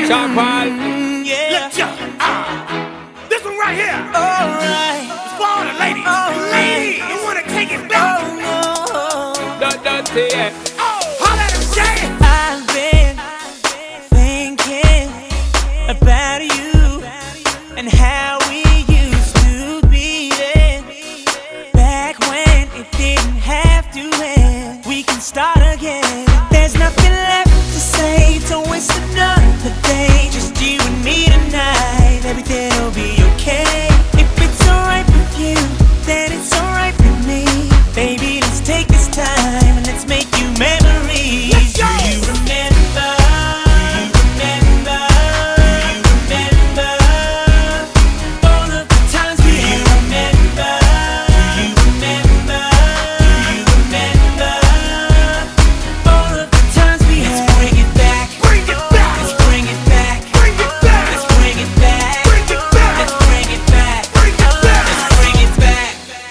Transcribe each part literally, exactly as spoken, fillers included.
Sean Paul. Mm, yeah. Let's go. Ah. This one right here. Alright. It's for all the ladies. Alright. Ladies, you wanna take it back? Oh no. Don't, don't say it. Oh, holla at him, Jay. I've been thinking about you and how we used to be then. Back when it didn't have to end. We can start again. There's nothing left to say. Don't waste another day. Just you and me tonight. Everything will be okay. If it's alright with you, then it's alright with me. Baby, let's take this time and let's make you memories. Let's go. Do you remember? Do you remember? Do you remember all of the times we had? Do you remember? Do you remember? Do you remember all of the times we had? Let's bring it back. Bring it back. Let's bring it back. Bring it back. Let's bring it back. Bring it back. Let's bring it back. Bring it back. Let's bring it back.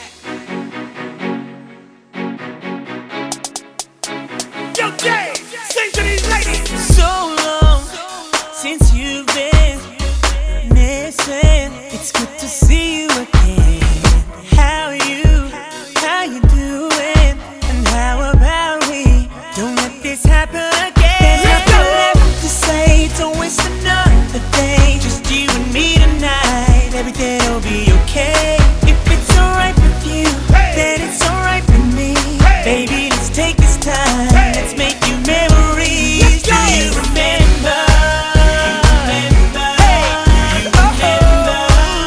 Yo, Jay, sing to these ladies. So long since you've been missing. It's good to see you again. How you, how you doing? And how about we don't let this happen again? There's nothing left to say. Don't waste another day. Just you and me tonight. Everything will be okay. If it's alright with you, then it's alright with me. Baby, let's take this time. Let's make you memories. Let's go. Do you remember? Do you remember? Do you remember?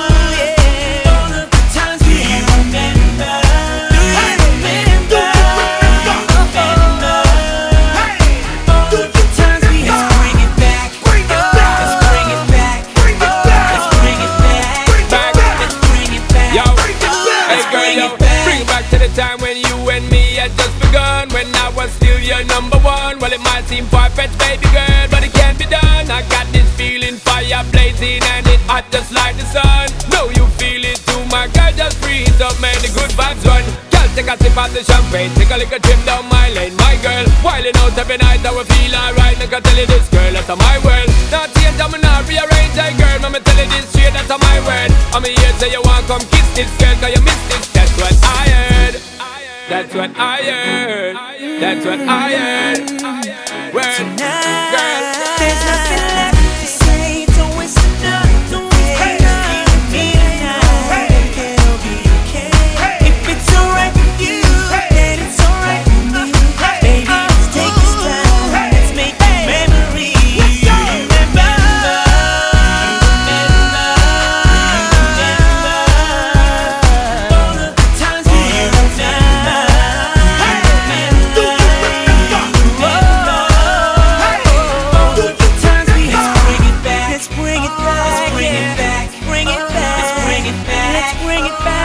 Yeah. All of the times we had. Do you remember? Do you remember? Do you remember? Hey, All of the times we had. Let's bring it back. bring it back. Let's bring it back. Bring it back. Let's bring it back. Bring it Back. back. Let's bring it back. Yo, Bring it back. hey girl, bring yo, it back. bring it back to the time when you and me had just begun. When I was still your number one. Well, it might seem far-fetched, baby girl, but it can't be done. I got this feeling, fire blazing, and it hot just like the sun. Know you feel it too, my girl, just breathe up, man, the good vibes run. Girl, take a sip of the champagne, take a little trip down my lane. My girl, wildin' out every night, I will feel alright. Like I tell you this, girl, that's my world. Not change, I'm not rearrange, hey girl, I'ma tell you this straight, that's my word. I'm here, say you want come kiss this girl, cause you miss this, that's what I heard. That's what I heard. That's what I heard. Word, Tonight, girl. there's nothing left to say. Don't waste another day. You and me tonight. Everything'll be okay. If it's alright with you, then it's alright with me. Baby, let's take this time. Let's make memories. Do you remember? Do you remember? Do you remember all of the times we had? Let's bring it back. Let's bring it back. Let's bring it back.